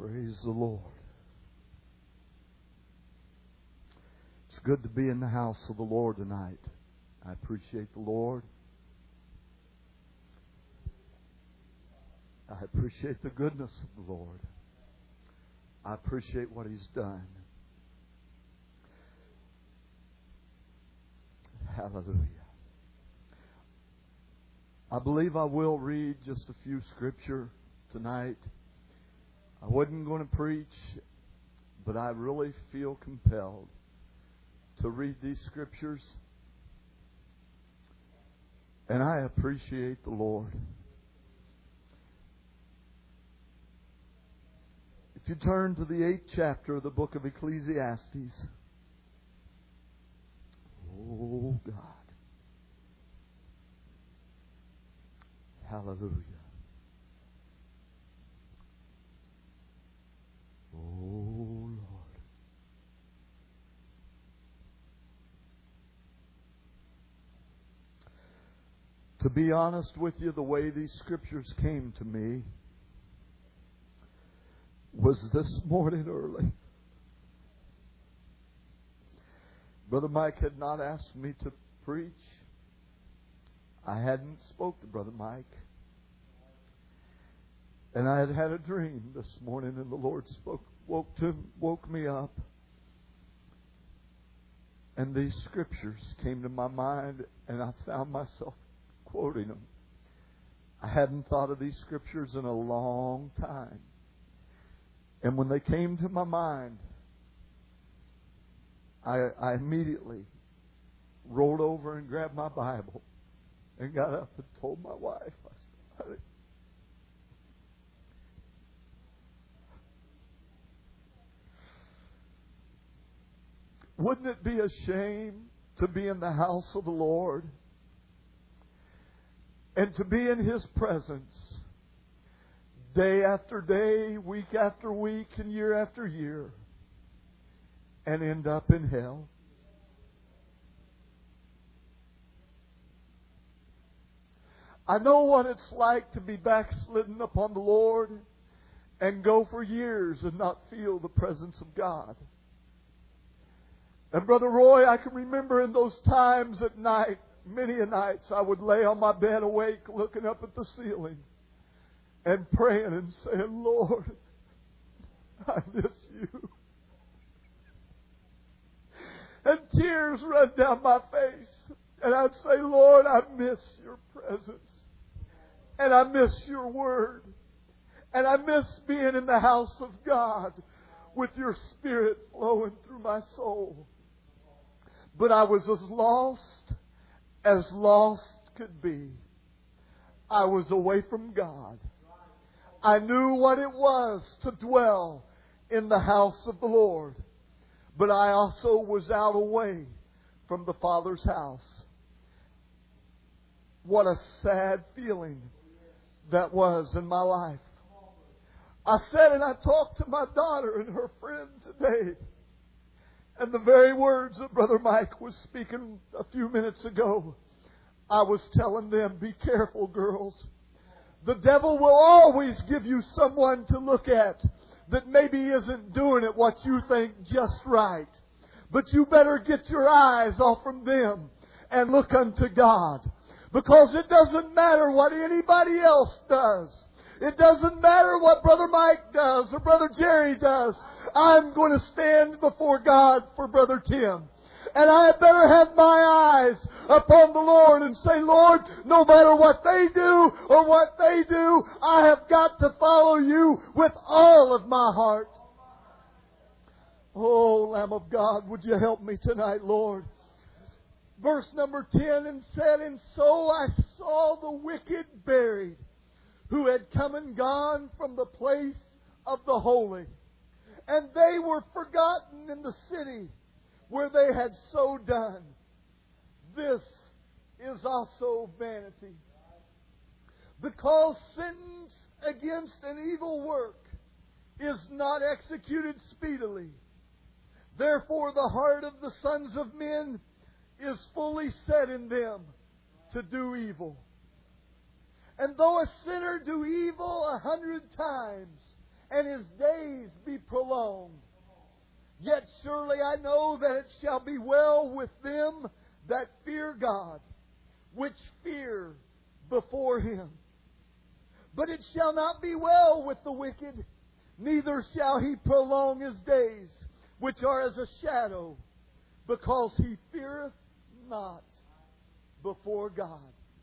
Praise the Lord. It's good to be in the house of the Lord tonight. I appreciate the Lord. I appreciate the goodness of the Lord. I appreciate what He's done. Hallelujah. I believe I will read just a few scripture tonight. I wasn't going to preach, but I really feel compelled to read these scriptures. And I appreciate the Lord. If you turn to the 8th chapter of the book of Ecclesiastes. Oh God. Hallelujah. Oh Lord. To be honest with you, the way these scriptures came to me was this morning early. Brother Mike had not asked me to preach. I hadn't spoke to Brother Mike. And I had had a dream this morning, and the Lord woke me up. And these scriptures came to my mind, and I found myself quoting them. I hadn't thought of these scriptures in a long time. And when they came to my mind, I immediately rolled over and grabbed my Bible and got up and told my wife, I said, wouldn't it be a shame to be in the house of the Lord and to be in His presence day after day, week after week, and year after year, and end up in hell? I know what it's like to be backslidden upon the Lord and go for years and not feel the presence of God. And Brother Roy, I can remember in those times at night, many a nights, I would lay on my bed awake looking up at the ceiling and praying and saying, Lord, I miss You. And tears run down my face. And I'd say, Lord, I miss Your presence. And I miss Your Word. And I miss being in the house of God with Your Spirit flowing through my soul. But I was as lost could be. I was away from God. I knew what it was to dwell in the house of the Lord. But I also was out away from the Father's house. What a sad feeling that was in my life. I said, and I talked to my daughter and her friend today. And the very words that Brother Mike was speaking a few minutes ago, I was telling them, be careful, girls. The devil will always give you someone to look at that maybe isn't doing it what you think just right. But you better get your eyes off from them and look unto God. Because it doesn't matter what anybody else does. It doesn't matter what Brother Mike does or Brother Jerry does. I'm going to stand before God for Brother Tim. And I better have my eyes upon the Lord and say, Lord, no matter what they do or what they do, I have got to follow You with all of my heart. Oh, Lamb of God, would You help me tonight, Lord? Verse number 10, and said, and so I saw the wicked buried, who had come and gone from the place of the holy. And they were forgotten in the city where they had so done. This is also vanity. Because sentence against an evil work is not executed speedily. Therefore the heart of the sons of men is fully set in them to do evil. And though a sinner do evil 100 times and his days be prolonged. Yet surely I know that it shall be well with them that fear God, which fear before Him. But it shall not be well with the wicked, neither shall he prolong his days, which are as a shadow, because he feareth not before God.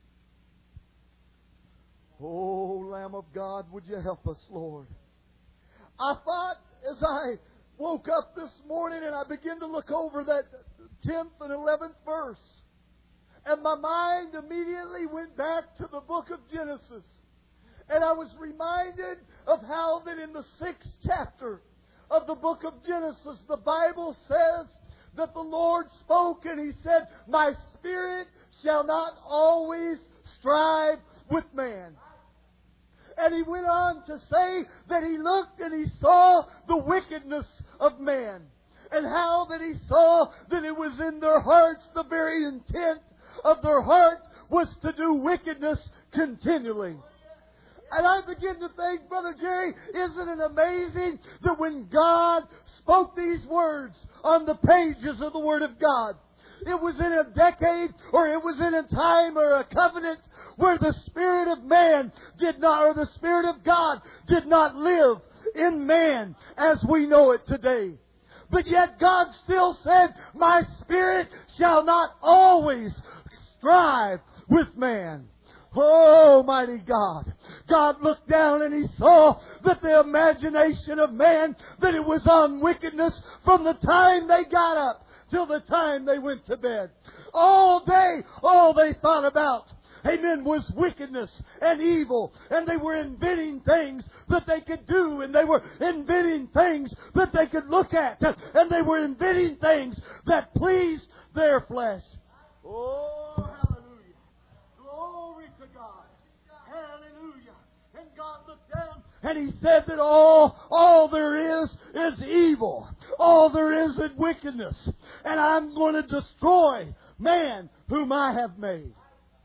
Oh, Lamb of God, would you help us, Lord? I thought as I woke up this morning and I began to look over that 10th and 11th verse, and my mind immediately went back to the book of Genesis. And I was reminded of how that in the 6th chapter of the book of Genesis, the Bible says that the Lord spoke and He said, "My spirit shall not always strive with man." And He went on to say that He looked and He saw the wickedness of man. And how that He saw that it was in their hearts, the very intent of their heart was to do wickedness continually. And I begin to think, Brother Jerry, isn't it amazing that when God spoke these words on the pages of the Word of God, it was in a decade or it was in a time or a covenant where the Spirit of man did not, or the Spirit of God did not live in man as we know it today. But yet God still said, "My Spirit shall not always strive with man." Oh, mighty God. God looked down and He saw that the imagination of man, that it was on wickedness from the time they got up till the time they went to bed. All day, all they thought about, amen, was wickedness and evil. And they were inventing things that they could do. And they were inventing things that they could look at. And they were inventing things that pleased their flesh. Oh, hallelujah. Glory to God. Hallelujah. And God looked down and He said that all there is evil. All there is wickedness. And I'm going to destroy man whom I have made.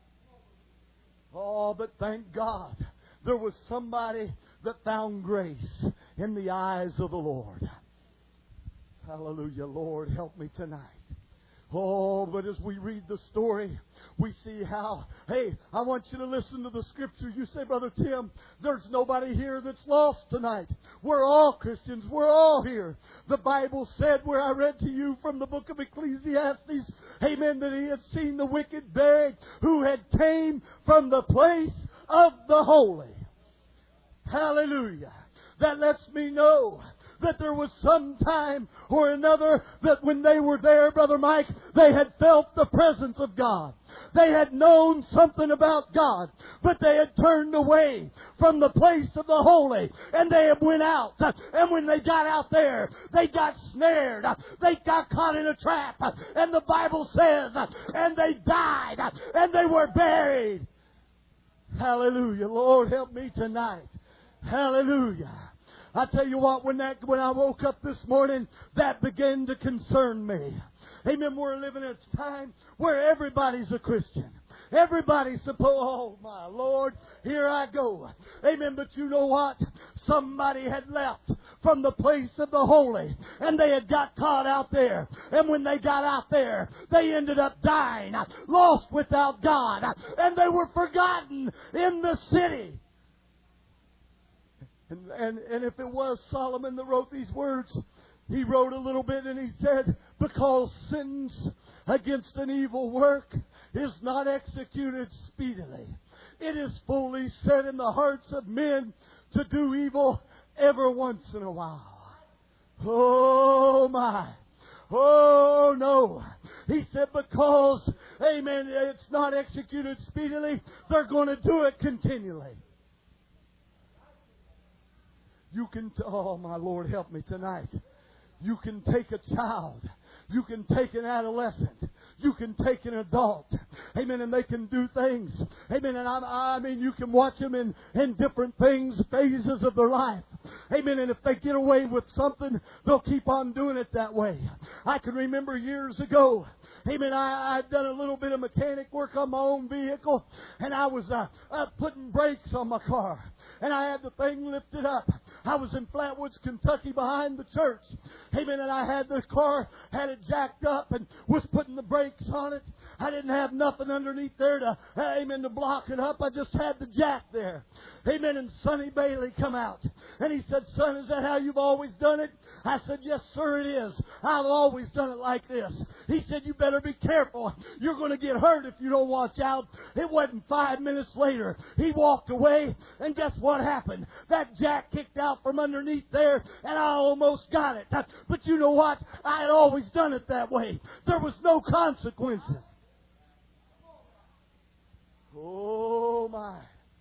Oh, but thank God there was somebody that found grace in the eyes of the Lord. Hallelujah. Lord, help me tonight. Oh, but as we read the story, we see how, hey, I want you to listen to the Scripture. You say, "Brother Tim, there's nobody here that's lost tonight. We're all Christians. We're all here." The Bible said, where I read to you from the book of Ecclesiastes, amen, that he had seen the wicked beg who had came from the place of the holy. Hallelujah. That lets me know that there was some time or another that when they were there, Brother Mike, they had felt the presence of God. They had known something about God, but they had turned away from the place of the holy, and they had went out. And when they got out there, they got snared. They got caught in a trap. And the Bible says, and they died, and they were buried. Hallelujah. Lord, help me tonight. Hallelujah. I tell you what, when I woke up this morning, that began to concern me. Amen. We're living in a time where everybody's a Christian. Everybody's oh my Lord, here I go. Amen. But you know what? Somebody had left from the place of the holy, and they had got caught out there. And when they got out there, they ended up dying, lost without God, and they were forgotten in the city. And if it was Solomon that wrote these words, he wrote a little bit and he said, "Because sins against an evil work is not executed speedily, it is fully set in the hearts of men to do evil every once in a while." Oh my. Oh no. He said, because, amen, it's not executed speedily, they're going to do it continually. You can, oh my Lord, help me tonight. You can take a child. You can take an adolescent. You can take an adult. Amen. And they can do things. Amen. And I mean, you can watch them in different things, phases of their life. Amen. And if they get away with something, they'll keep on doing it that way. I can remember years ago, amen, I'd done a little bit of mechanic work on my own vehicle, and I was putting brakes on my car. And I had the thing lifted up. I was in Flatwoods, Kentucky behind the church. Amen. And I had the car, had it jacked up and was putting the brakes on it. I didn't have nothing underneath there to, amen, to block it up. I just had the jack there. Amen. And Sonny Bailey come out. And he said, son, is that how you've always done it? I said, yes, sir, it is. I've always done it like this. He said, you better be careful. You're going to get hurt if you don't watch out. It wasn't 5 minutes later. He walked away, and guess what happened? That jack kicked out from underneath there, and I almost got it. But you know what? I had always done it that way. There was no consequences. Oh, my.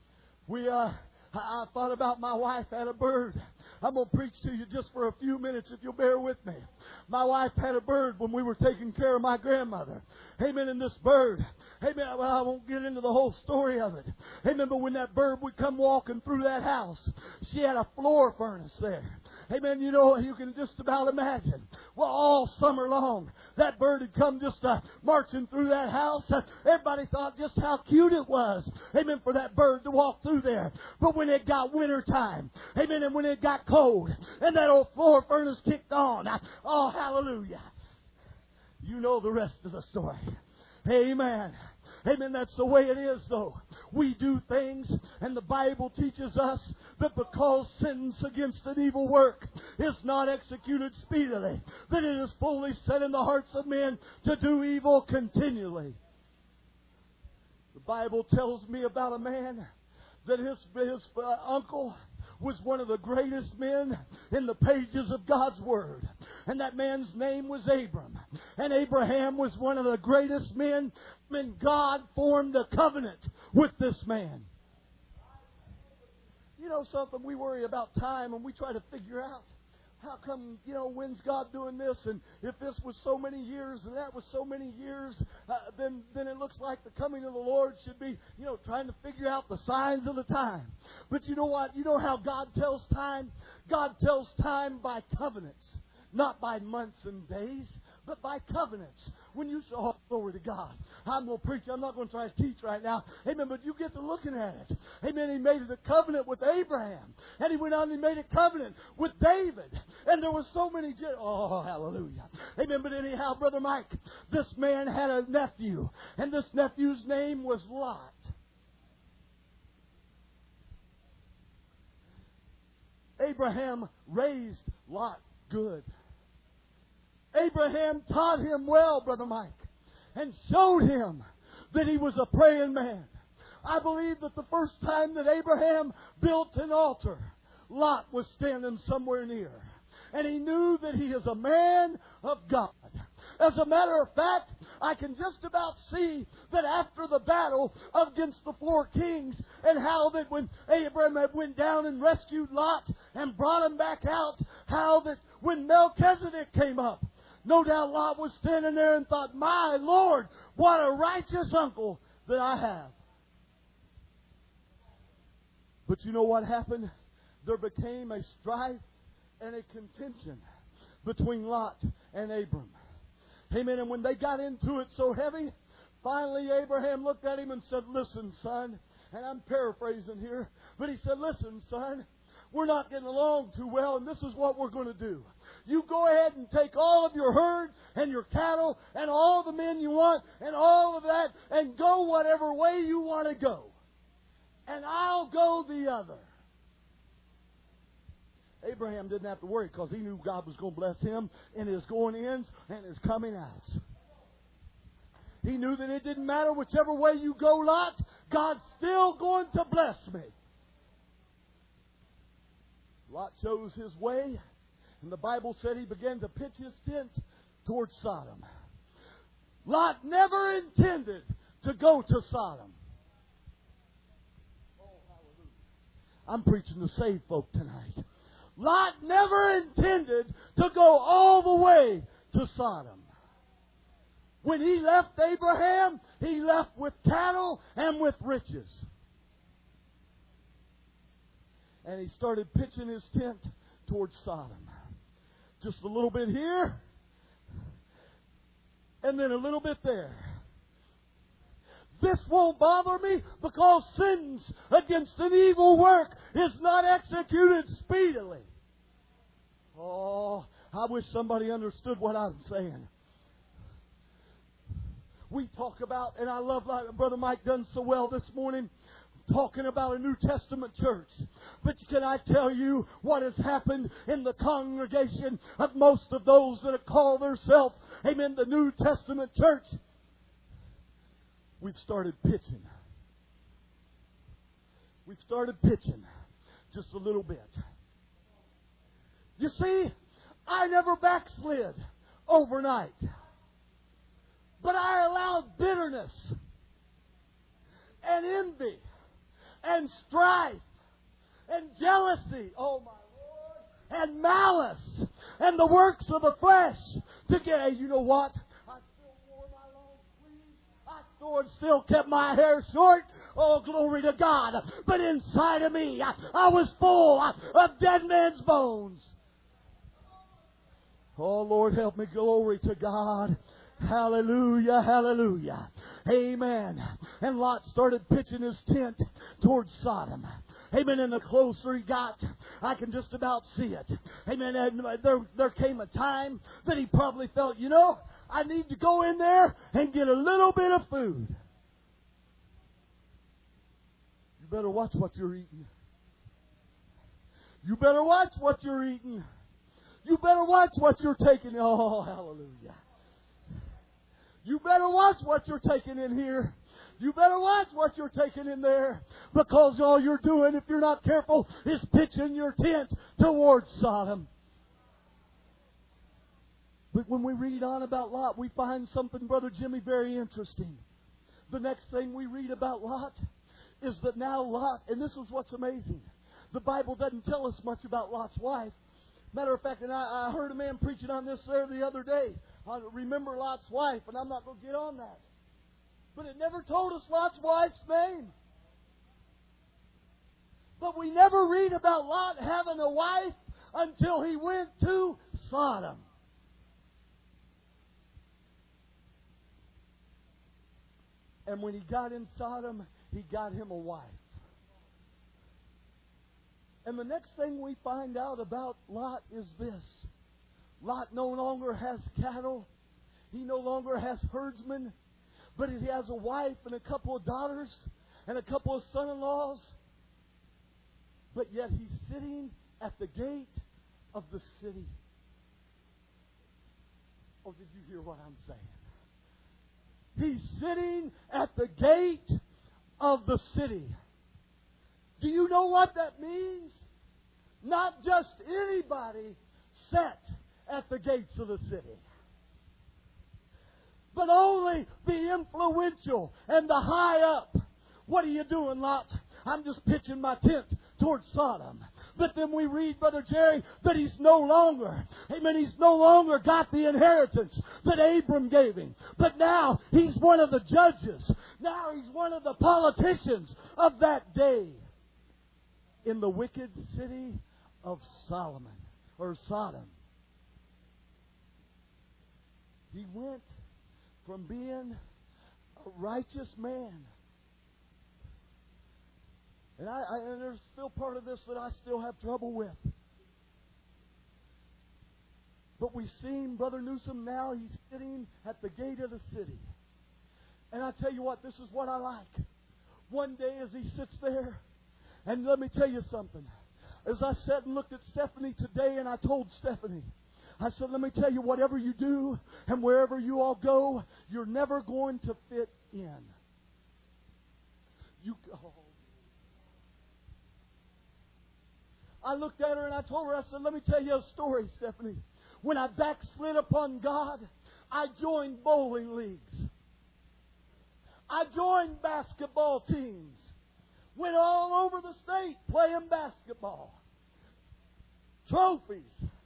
I thought about my wife had a bird. I'm going to preach to you just for a few minutes if you'll bear with me. My wife had a bird when we were taking care of my grandmother. Amen. And this bird, amen, well, I won't get into the whole story of it. Amen. But when that bird would come walking through that house, she had a floor furnace there. Amen. You know, you can just about imagine. Well, all summer long, that bird had come just marching through that house. Everybody thought just how cute it was. Amen. For that bird to walk through there. But when it got winter time, amen, and when it got cold, and that old floor furnace kicked on, oh, hallelujah. You know the rest of the story. Amen. Amen. That's the way it is, though. We do things, and the Bible teaches us that because sentence against an evil work is not executed speedily, that it is fully set in the hearts of men to do evil continually. The Bible tells me about a man that his uncle was one of the greatest men in the pages of God's Word. And that man's name was Abram. And Abraham was one of the greatest men. And God formed a covenant with this man. You know something? We worry about time and we try to figure out how come, when's God doing this? And if this was so many years and that was so many years, then it looks like the coming of the Lord should be, trying to figure out the signs of the time. But you know what? You know how God tells time? God tells time by covenants. Not by months and days, but by covenants. When you say, oh, glory to God, I'm going to preach. I'm not going to try to teach right now. Amen. But you get to looking at it. Amen. He made a covenant with Abraham. And he went on and he made a covenant with David. And there were so many. Oh, hallelujah. Amen. But anyhow, Brother Mike, this man had a nephew. And this nephew's name was Lot. Abraham raised Lot good. Abraham taught him well, Brother Mike, and showed him that he was a praying man. I believe that the first time that Abraham built an altar, Lot was standing somewhere near. And he knew that he is a man of God. As a matter of fact, I can just about see that after the battle against the 4 kings, and how that when Abraham went down and rescued Lot and brought him back out, how that when Melchizedek came up, no doubt Lot was standing there and thought, my Lord, what a righteous uncle that I have. But you know what happened? There became a strife and a contention between Lot and Abram. Amen. And when they got into it so heavy, finally Abraham looked at him and said, listen, son, and I'm paraphrasing here, but he said, listen, son, we're not getting along too well, and this is what we're going to do. You go ahead and take all of your herd and your cattle and all the men you want and all of that and go whatever way you want to go. And I'll go the other. Abraham didn't have to worry because he knew God was going to bless him in his going ins and his coming outs. He knew that it didn't matter whichever way you go, Lot, God's still going to bless me. Lot chose his way. And the Bible said he began to pitch his tent towards Sodom. Lot never intended to go to Sodom. Oh, hallelujah. I'm preaching to saved folk tonight. Lot never intended to go all the way to Sodom. When he left Abraham, he left with cattle and with riches. And he started pitching his tent towards Sodom. Just a little bit here, and then a little bit there. this won't bother me because sins against an evil work is not executed speedily. Oh, I wish somebody understood what I'm saying. We talk about, and I love like Brother Mike done so well this morning, talking about a New Testament church. But can I tell you what has happened in the congregation of most of those that call themselves, amen, the New Testament church? We've started pitching. We've started pitching just a little bit. You see, I never backslid overnight. But I allowed bitterness and envy and strife and jealousy, oh my Lord, and malice and the works of the flesh to get, hey, you know what? I still wore my long sleeves. I still kept my hair short. Oh, glory to God. But inside of me, I was full of dead men's bones. Oh, Lord, help me. Glory to God. Hallelujah, hallelujah. Amen. And Lot started pitching his tent towards Sodom. Amen. And the closer he got, I can just about see it. Amen. And there came a time that he probably felt, you know, I need to go in there and get a little bit of food. You better watch what you're eating. You better watch what you're eating. You better watch what you're taking. Oh, hallelujah. You better watch what you're taking in here. You better watch what you're taking in there. Because all you're doing, if you're not careful, is pitching your tent towards Sodom. But when we read on about Lot, we find something, Brother Jimmy, very interesting. The next thing we read about Lot is that now Lot, and this is what's amazing, the Bible doesn't tell us much about Lot's wife. Matter of fact, and I heard a man preaching on this there the other day. Remember Lot's wife, and I'm not going to get on that. But it never told us Lot's wife's name. But we never read about Lot having a wife until he went to Sodom. And when he got in Sodom, he got him a wife. And the next thing we find out about Lot is this. Lot no longer has cattle. He no longer has herdsmen. But he has a wife and a couple of daughters and a couple of son-in-laws. But yet he's sitting at the gate of the city. Oh, did you hear what I'm saying? He's sitting at the gate of the city. Do you know what that means? Not just anybody sat at the gates of the city, but only the influential and the high up. What are you doing, Lot? I'm just pitching my tent towards Sodom. But then we read, Brother Jerry, that he's no longer got the inheritance that Abram gave him. But now he's one of the judges. Now he's one of the politicians of that day in the wicked city of Sodom. He went from being a righteous man. And there's still part of this that I still have trouble with. But we see him, Brother Newsom, now he's sitting at the gate of the city. And I tell you what, this is what I like. One day as he sits there, and let me tell you something. As I sat and looked at Stephanie today, and I told Stephanie, I said, let me tell you, whatever you do and wherever you all go, you're never going to fit in. I looked at her and I told her, I said, let me tell you a story, Stephanie. When I backslid upon God, I joined bowling leagues. I joined basketball teams. Went all over the state playing basketball. Trophies.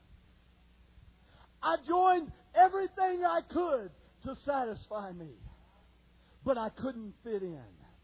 I joined everything I could to satisfy me. But I couldn't fit in.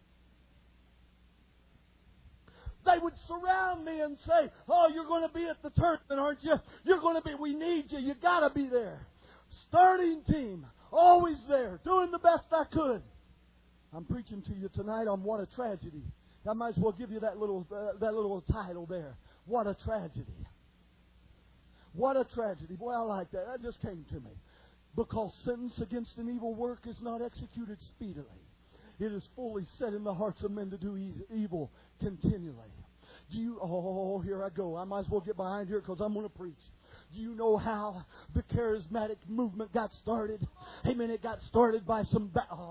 They would surround me and say, oh, you're going to be at the tournament, aren't you? You're going to be, we need you. You got to be there. Starting team, always there, doing the best I could. I'm preaching to you tonight on what a tragedy. I might as well give you that little title there. What a tragedy. What a tragedy. Boy, I like that. That just came to me. Because sentence against an evil work is not executed speedily. It is fully set in the hearts of men to do evil continually. Here I go. I might as well get behind here because I'm going to preach. Do you know how the charismatic movement got started? Amen. It got started by some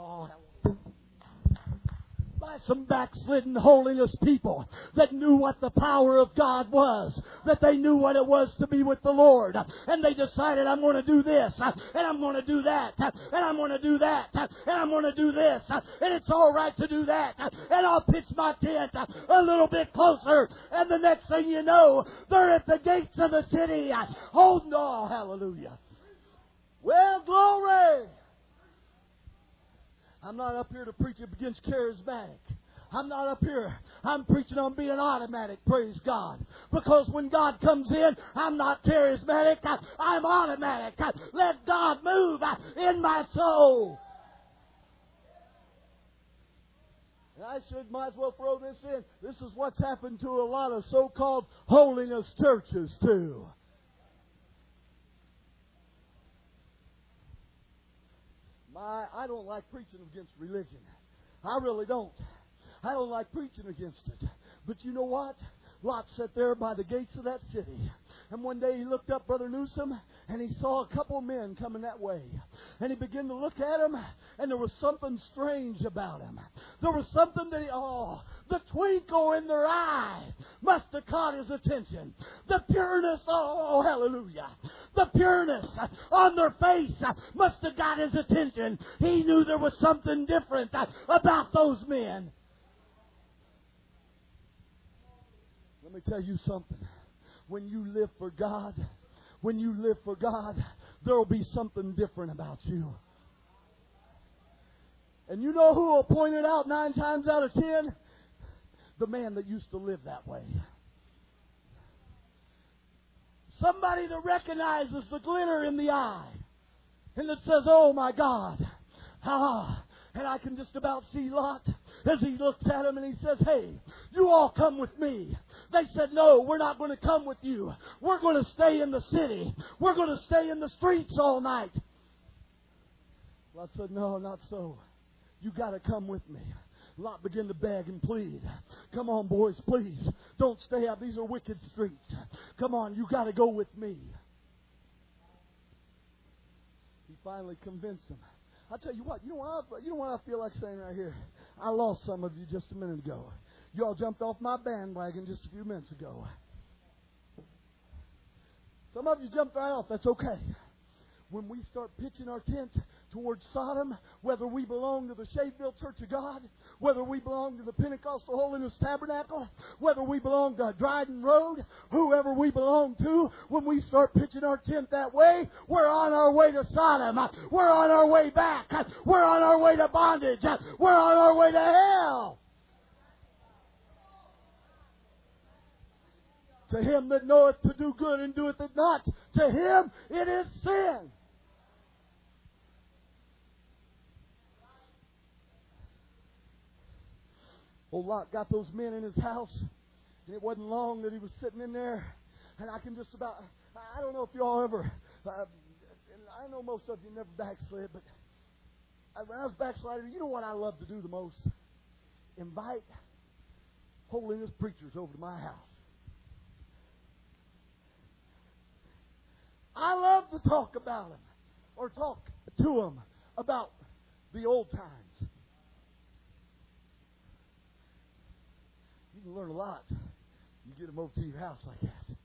backslidden holiness people that knew what the power of God was, that they knew what it was to be with the Lord, and they decided, I'm going to do this, and I'm going to do that, and I'm going to do that, and I'm going to do this, and it's all right to do that, and I'll pitch my tent a little bit closer, and the next thing you know, they're at the gates of the city. Oh no, hallelujah. Well, glory. I'm not up here to preach against charismatic. I'm not up here. I'm preaching on being automatic, praise God. Because when God comes in, I'm not charismatic. I'm automatic. Let God move in my soul. And I might as well throw this in. This is what's happened to a lot of so-called holiness churches too. I don't like preaching against religion. I really don't. I don't like preaching against it. But you know what? Lot sat there by the gates of that city. And one day he looked up, Brother Newsom, and he saw a couple of men coming that way. And he began to look at them, and there was something strange about them. There was something that the twinkle in their eye must have caught his attention. The pureness, hallelujah. The pureness on their face must have got his attention. He knew there was something different about those men. Let me tell you something. When you live for God, there will be something different about you. And you know who will point it out 9 times out of 10? The man that used to live that way. Somebody that recognizes the glitter in the eye. And that says, oh my God. And I can just about see Lot as he looks at him and he says, hey, you all come with me. They said, no, we're not going to come with you. We're going to stay in the city. We're going to stay in the streets all night. Lot said, no, not so. You got to come with me. Lot began to beg and plead. Come on, boys, please. Don't stay out. These are wicked streets. Come on, you got to go with me. He finally convinced him. I'll tell you what, you know what I feel like saying right here? I lost some of you just a minute ago. You all jumped off my bandwagon just a few minutes ago. Some of you jumped right off. That's okay. When we start pitching our tent towards Sodom, whether we belong to the Shadeville Church of God, whether we belong to the Pentecostal Holiness Tabernacle, whether we belong to Dryden Road, whoever we belong to, when we start pitching our tent that way, we're on our way to Sodom. We're on our way back. We're on our way to bondage. We're on our way to hell. To him that knoweth to do good and doeth it not, to him it is sin. Old Lot got those men in his house, and it wasn't long that he was sitting in there. And I can just about, I don't know if you all ever, I know most of you never backslid, but when I was backslider, you know what I love to do the most? Invite holiness preachers over to my house. I love to talk about them, or talk to them about the old times. You can learn a lot. You get them over to your house like that.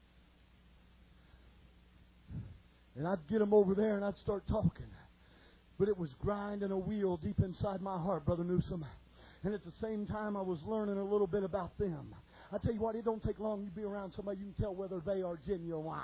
And I'd get them over there and I'd start talking. But it was grinding a wheel deep inside my heart, Brother Newsom. And at the same time, I was learning a little bit about them. I tell you what, it don't take long. You be around somebody, you can tell whether they are genuine.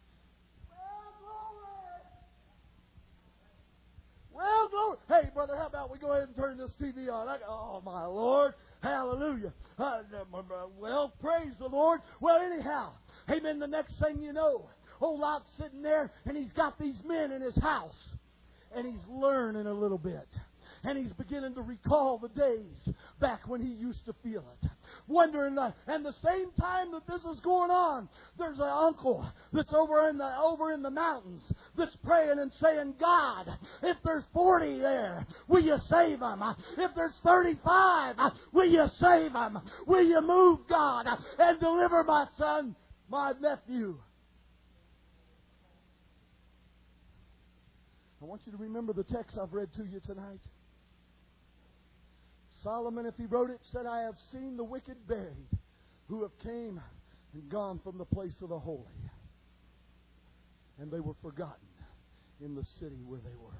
Well, glory. Hey, brother, how about we go ahead and turn this TV on? Oh, my Lord. Hallelujah. Well, praise the Lord. Well, anyhow, amen, the next thing you know, old Lot's sitting there, and he's got these men in his house, and he's learning a little bit. And he's beginning to recall the days back when he used to feel it. Wondering, and the same time that this is going on, there's an uncle that's over in the mountains that's praying and saying, God, if there's 40 there, will you save them? If there's 35, will you save them? Will you move, God, and deliver my son, my nephew? I want you to remember the text I've read to you tonight. Solomon, if he wrote it, said, I have seen the wicked buried who have came and gone from the place of the holy. And they were forgotten in the city where they were.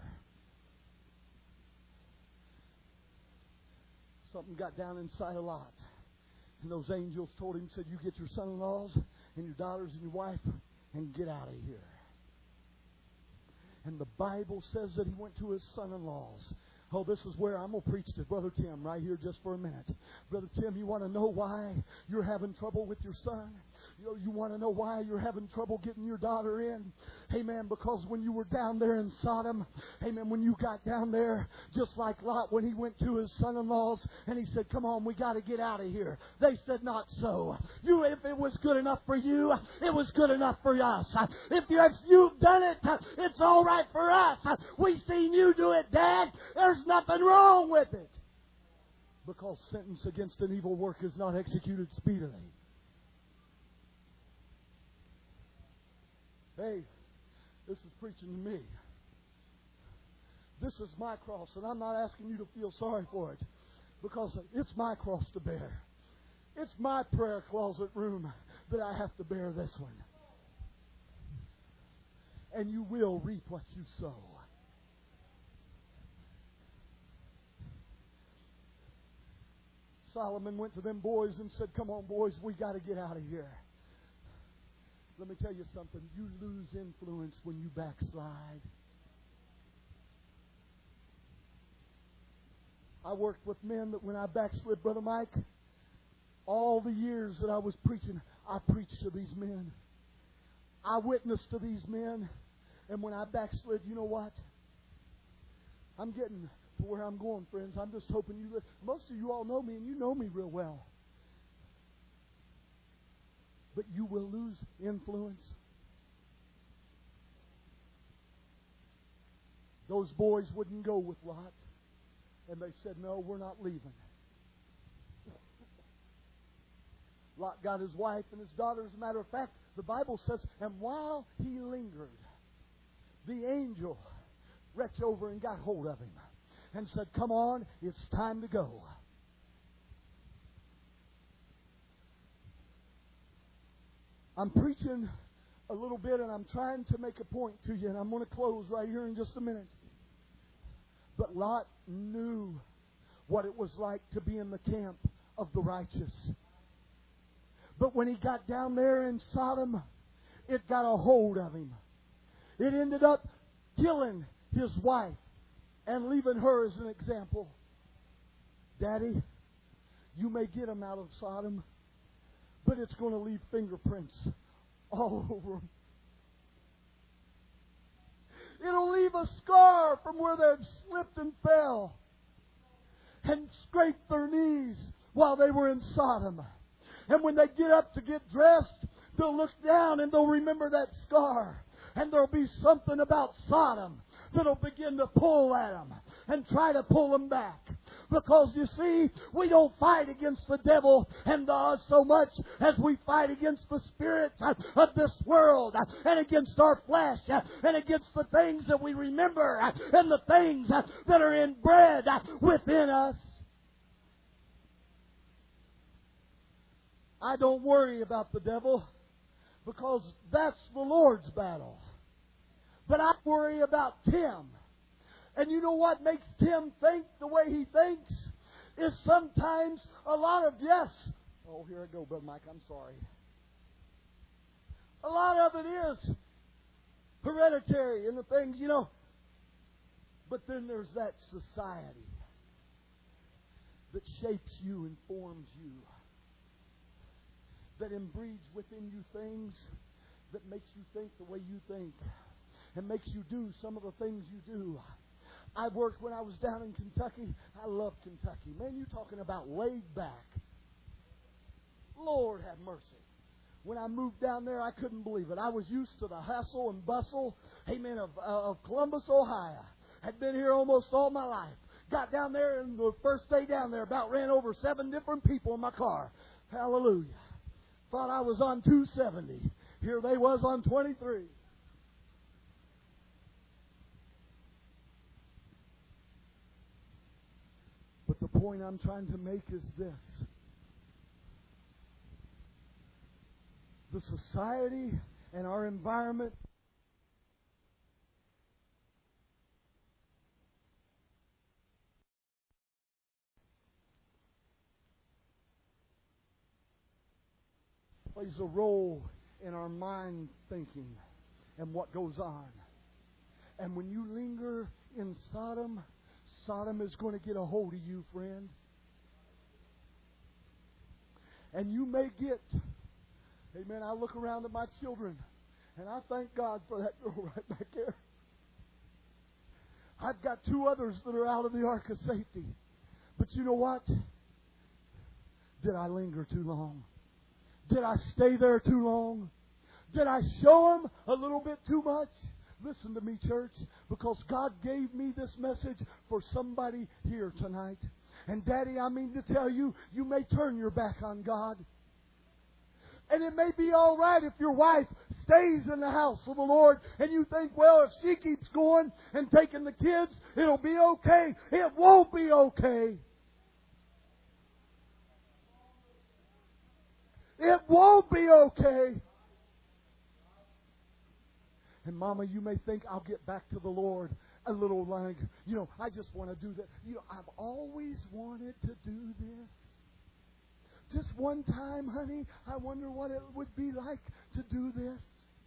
Something got down inside of Lot. And those angels told him, said, you get your son-in-laws and your daughters and your wife and get out of here. And the Bible says that he went to his son-in-laws. Oh, this is where I'm going to preach to Brother Tim right here just for a minute. Brother Tim, you want to know why you're having trouble with your son? You want to know why you're having trouble getting your daughter in? Amen. Because when you were down there in Sodom, amen, when you got down there, just like Lot when he went to his son-in-laws and he said, come on, we got to get out of here. They said, not so. If it was good enough for you, it was good enough for us. If you've done it, it's all right for us. We've seen you do it, Dad. There's nothing wrong with it. Because sentence against an evil work is not executed speedily. Hey, this is preaching to me. This is my cross, and I'm not asking you to feel sorry for it, because it's my cross to bear. It's my prayer closet room that I have to bear this one. And you will reap what you sow. Solomon went to them boys and said, come on, boys, we got to get out of here. Let me tell you something. You lose influence when you backslide. I worked with men that when I backslid, Brother Mike, all the years that I was preaching, I preached to these men. I witnessed to these men. And when I backslid, you know what? I'm getting to where I'm going, friends. I'm just hoping you listen. Most of you all know me, and you know me real well. But you will lose influence. Those boys wouldn't go with Lot. And they said, no, we're not leaving. Lot got his wife and his daughter. As a matter of fact, the Bible says, and while he lingered, the angel reached over and got hold of him and said, come on, it's time to go. I'm preaching a little bit, and I'm trying to make a point to you, and I'm going to close right here in just a minute. But Lot knew what it was like to be in the camp of the righteous. But when he got down there in Sodom, it got a hold of him. It ended up killing his wife and leaving her as an example. Daddy, you may get him out of Sodom, but it's going to leave fingerprints all over them. It'll leave a scar from where they've slipped and fell and scraped their knees while they were in Sodom. And when they get up to get dressed, they'll look down and they'll remember that scar. And there'll be something about Sodom that'll begin to pull at them and try to pull them back. Because, you see, we don't fight against the devil and so much as we fight against the spirits of this world and against our flesh and against the things that we remember and the things that are inbred within us. I don't worry about the devil because that's the Lord's battle. But I worry about Tim. And you know what makes Tim think the way he thinks? Is sometimes a lot of yes. Oh, here I go, Brother Mike. I'm sorry. A lot of it is hereditary and the things, you know. But then there's that society that shapes you and forms you. That embreeds within you things that makes you think the way you think. And makes you do some of the things you do. I worked when I was down in Kentucky. I love Kentucky. Man, you talking about laid back. Lord have mercy. When I moved down there, I couldn't believe it. I was used to the hustle and bustle, amen, of Columbus, Ohio. Had been here almost all my life. Got down there, and the first day down there, about ran over 7 different people in my car. Hallelujah. Thought I was on 270. Here they was on 23. But the point I'm trying to make is this. The society and our environment plays a role in our mind thinking and what goes on. And when you linger in Sodom, Sodom is going to get a hold of you, friend. And you may get, amen, I look around at my children, and I thank God for that girl right back there. I've got 2 others that are out of the ark of safety. But you know what? Did I linger too long? Did I stay there too long? Did I show them a little bit too much? Listen to me, church, because God gave me this message for somebody here tonight. And Daddy, I mean to tell you, you may turn your back on God. And it may be all right if your wife stays in the house of the Lord and you think, well, if she keeps going and taking the kids, it'll be okay. It won't be okay. It won't be okay. And Mama, you may think I'll get back to the Lord a little longer. You know, I just want to do that. You know, I've always wanted to do this. Just one time, honey, I wonder what it would be like to do this.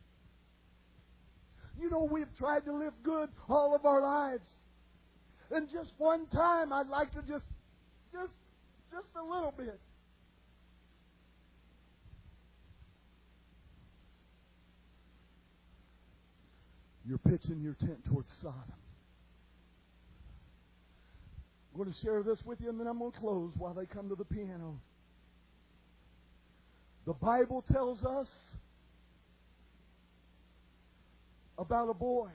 You know, we've tried to live good all of our lives. And just one time, I'd like to just a little bit. You're pitching your tent towards Sodom. I'm going to share this with you, and then I'm going to close while they come to the piano. The Bible tells us about a boy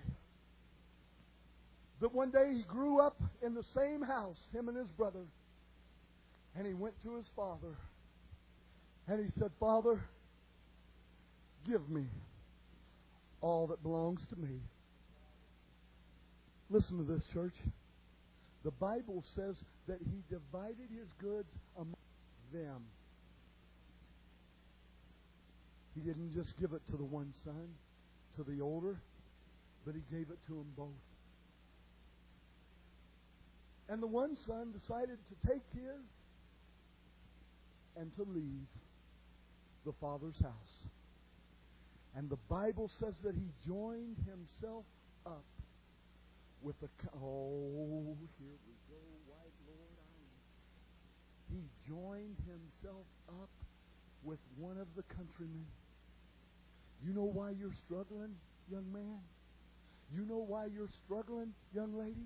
that one day he grew up in the same house, him and his brother, and he went to his father, and he said, Father, give me all that belongs to me. Listen to this, church. The Bible says that he divided his goods among them. He didn't just give it to the one son, to the older, but he gave it to them both. And the one son decided to take his and to leave the father's house. And the Bible says that he joined himself up with the... Oh, here we go, white Lord Island. He joined himself up with one of the countrymen. You know why you're struggling, young man? You know why you're struggling, young lady?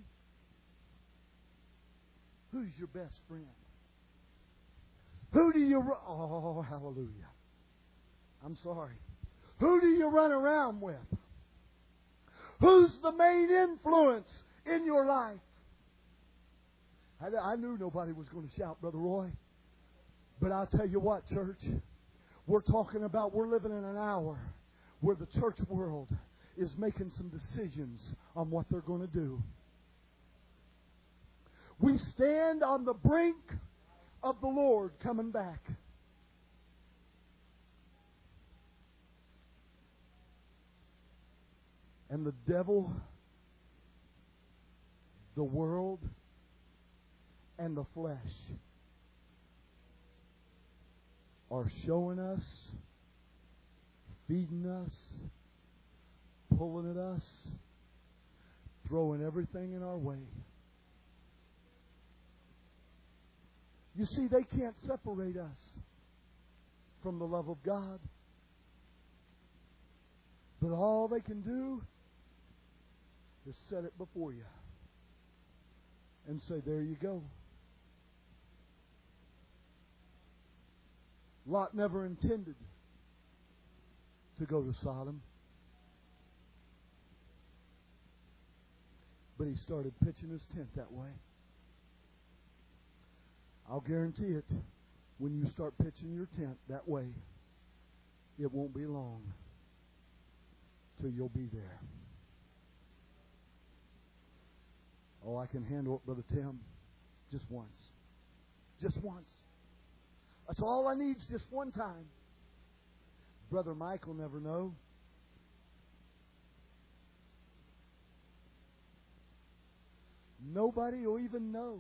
Who's your best friend? Who do you... Oh, hallelujah. I'm sorry. Who do you run around with? Who's the main influence in your life? I knew nobody was going to shout, Brother Roy. But I'll tell you what, church. We're living in an hour where the church world is making some decisions on what they're going to do. We stand on the brink of the Lord coming back. And the devil, the world, and the flesh are showing us, feeding us, pulling at us, throwing everything in our way. You see, they can't separate us from the love of God. But all they can do is set it before you. and say, there you go. Lot never intended to go to Sodom. But he started pitching his tent that way. I'll guarantee it, when you start pitching your tent that way, it won't be long till you'll be there. Oh, I can handle it, Brother Tim, just once. Just once. That's all I need, just one time. Brother Mike will never know. Nobody will even know.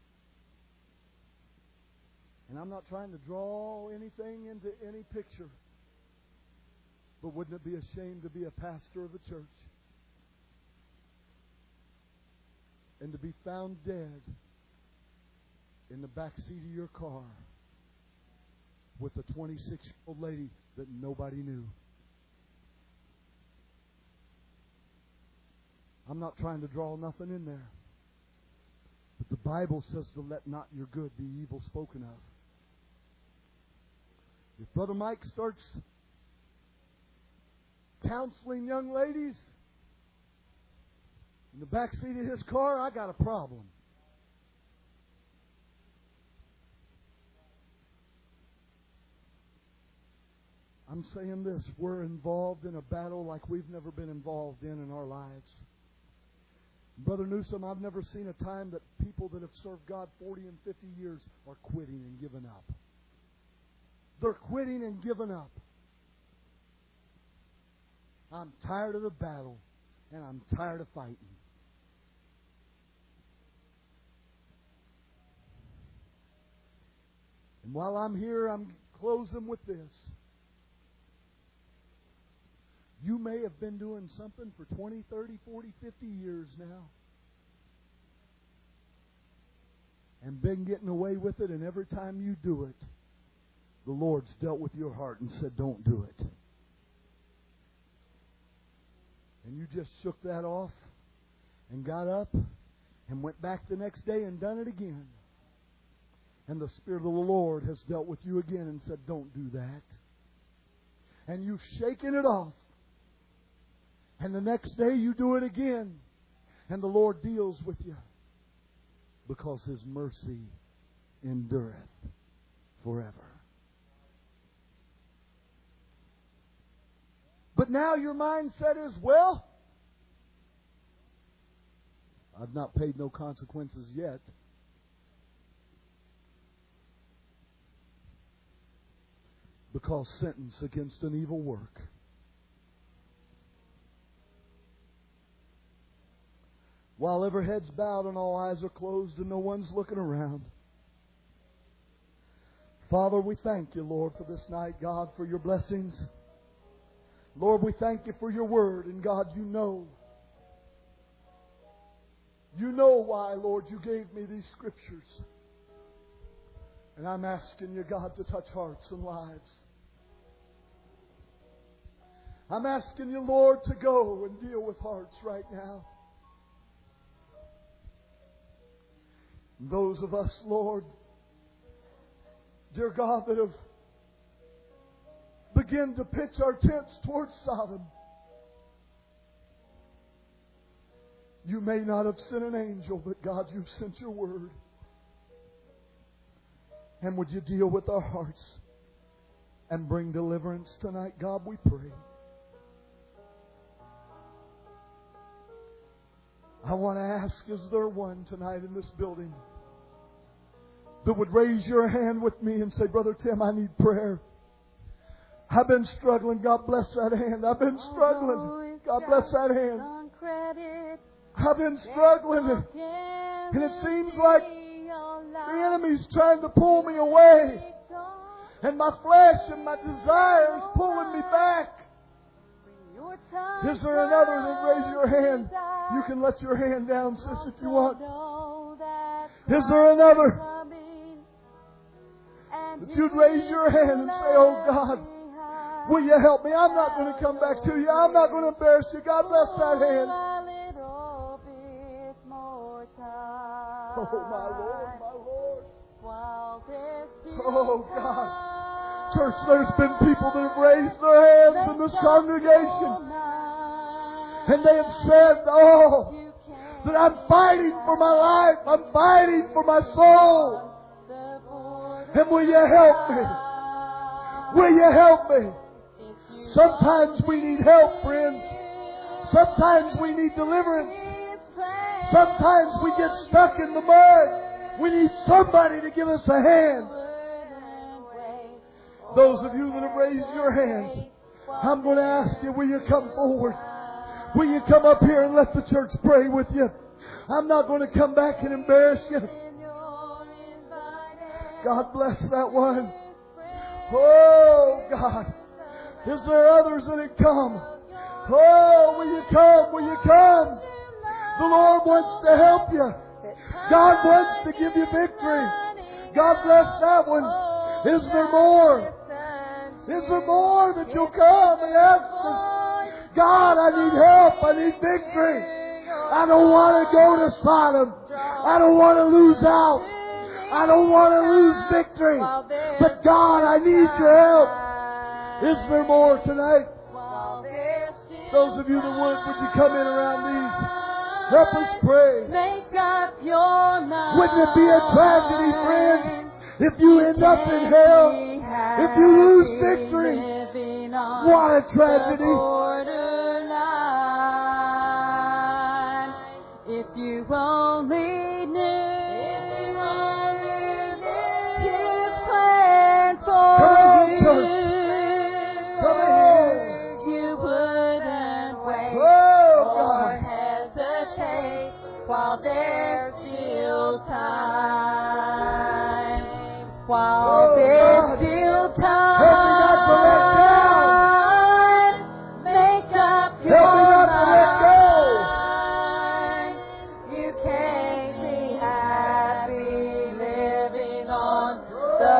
And I'm not trying to draw anything into any picture. But wouldn't it be a shame to be a pastor of a church and to be found dead in the back seat of your car with a 26-year-old lady that nobody knew? I'm not trying to draw nothing in there. But the Bible says to let not your good be evil spoken of. If Brother Mike starts counseling young ladies in the back seat of his car, I got a problem. I'm saying this, we're involved in a battle like we've never been involved in our lives. Brother Newsom, I've never seen a time that people that have served God 40 and 50 years are quitting and giving up. They're quitting and giving up. I'm tired of the battle, and I'm tired of fighting. And while I'm here, I'm closing with this. You may have been doing something for 20, 30, 40, 50 years now. And been getting away with it, and every time you do it, the Lord's dealt with your heart and said, don't do it. And you just shook that off and got up and went back the next day and done it again. And the Spirit of the Lord has dealt with you again and said, don't do that. And you've shaken it off. And the next day you do it again. And the Lord deals with you. Because His mercy endureth forever. But now your mindset is, well, I've not paid no consequences yet. Because sentence against an evil work. While every head's bowed and all eyes are closed and no one's looking around. Father, we thank You, Lord, for this night, God, for Your blessings. Lord, we thank You for Your word. And God, You know why, Lord, You gave me these scriptures. And I'm asking You, God, to touch hearts and lives. I'm asking You, Lord, to go and deal with hearts right now. Those of us, Lord, dear God, that have begun to pitch our tents towards Sodom. You may not have sent an angel, but God, You've sent Your word. And would You deal with our hearts and bring deliverance tonight, God, we pray. I want to ask, is there one tonight in this building that would raise your hand with me and say, Brother Tim, I need prayer. I've been struggling. God bless that hand. I've been struggling. God bless that hand. I've been struggling. And it seems like the enemy's trying to pull me away. And my flesh and my desire is pulling me back. Is there another that raise your hand? You can let your hand down, sis, if you want. Is there another that you'd raise your hand and say, oh God, will You help me? I'm not going to come back to You. I'm not going to embarrass You. God bless that hand. Oh, my Lord, my Lord. While there's still Oh, God. time, Church, there's been people that have raised their hands in this congregation. And they have said, oh, that I'm fighting for my life. I'm fighting for my soul. And will you help me? Will you help me? Sometimes we need help, friends. Sometimes we need deliverance. Sometimes we get stuck in the mud. We need somebody to give us a hand. Those of you that have raised your hands, I'm going to ask you, will you come forward? Will you come up here and let the church pray with you? I'm not going to come back and embarrass you. God bless that one. Oh, God. Is there others that have come? Oh, will you come? Will you come? The Lord wants to help you. God wants to give you victory. God bless that one. Is there more? Is there more that you'll come and ask us? God, I need help. I need victory. I don't want to go to Sodom. I don't want to lose out. I don't want to lose victory. But God, I need your help. Is there more tonight? Those of you that would you come in around these? Help us pray. Make up your mind. Wouldn't it be a tragedy, friend, if you end up in hell? If you lose victory? What a tragedy. If you only knew His plan for you, you wouldn't wait or hesitate while there's still time. While there's still time, make up your mind. You can't be happy living on the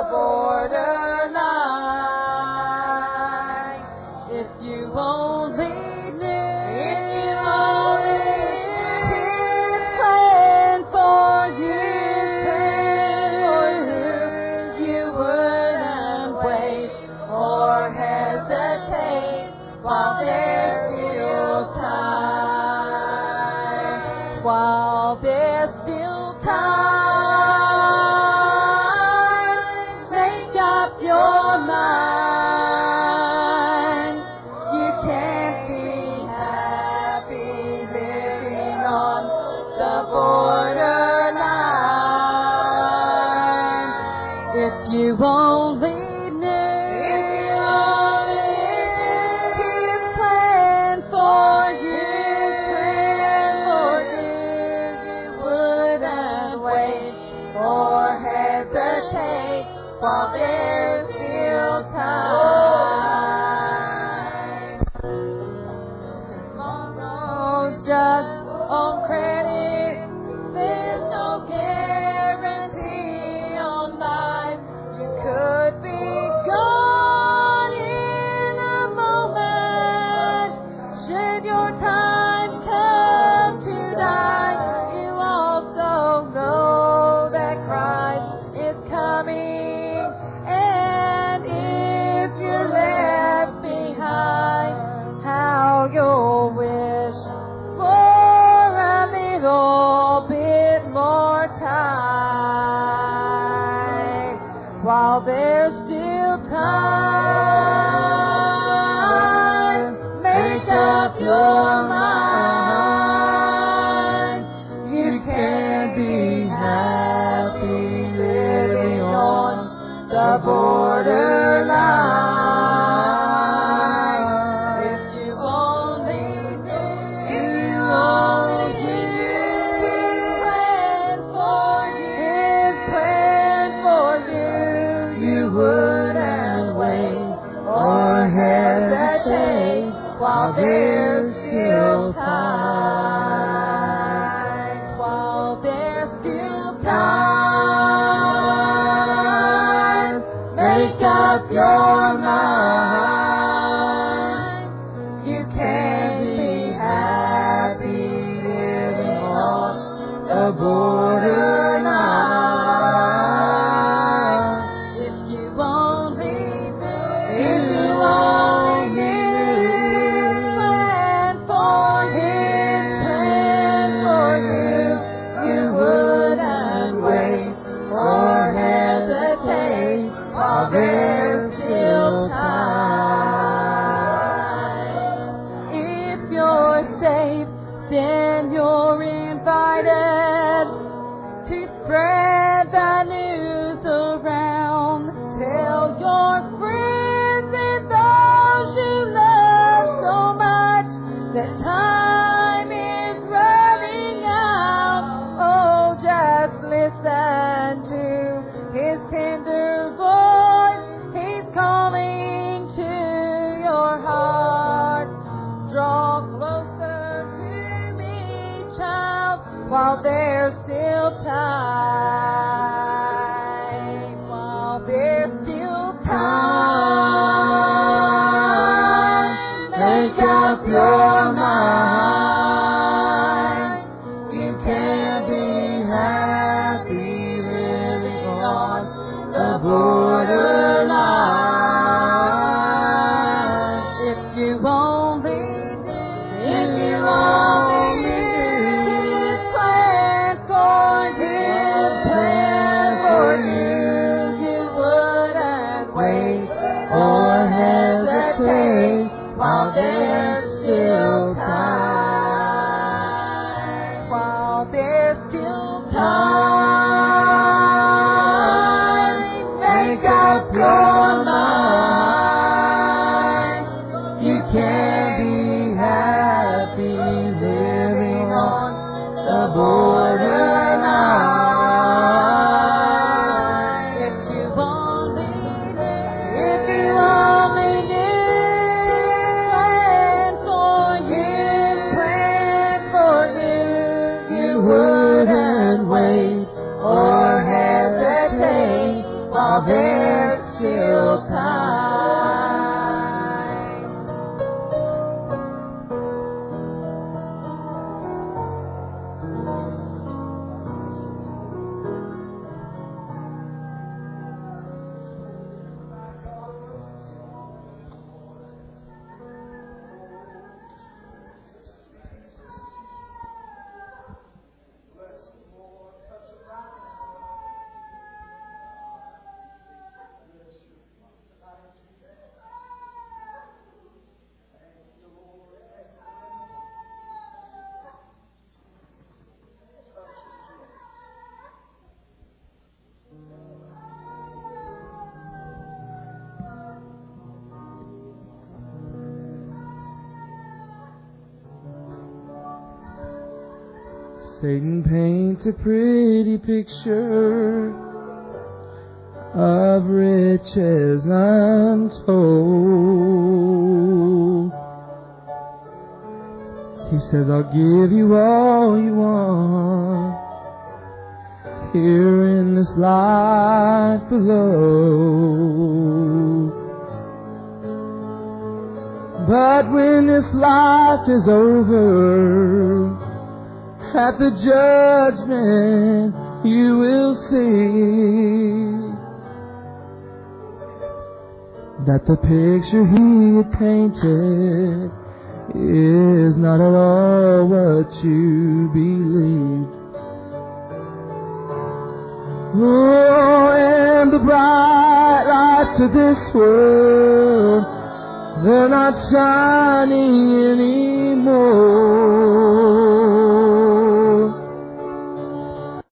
borderline. If you only knew His plan for you, you wouldn't wait or hesitate while there's still time. While there's still time, make up your mind. You can't be happy living on the borderline. If you only knew His plan for you, you wouldn't wait or hesitate while there's still time. Tomorrow's just on credit. There's no guarantee on life. You could be gone in a moment. Should your time come to die, you also know that Christ is coming. And if you're left behind, how you'll wish for a little bit more time. While there's still time, make up your mind. You can't be happy living on the borderline. If you only knew His plan for you, you wouldn't wait or hesitate while there's still time. While there's still time, make up your mind. You can't be happy living on the borderline. up your mind. You can't be happy living on the borderline. If you only while there's still time, while there's still time, make up your mind. You can't be happy living on the borderline. There's still time. Satan paints a pretty picture of riches untold. He says, I'll give you all you want here in this life below. But when this life is over, at the judgment you will see that the picture he had painted is not at all what you believed. Oh, and the bright lights of this world, they're not shining anymore.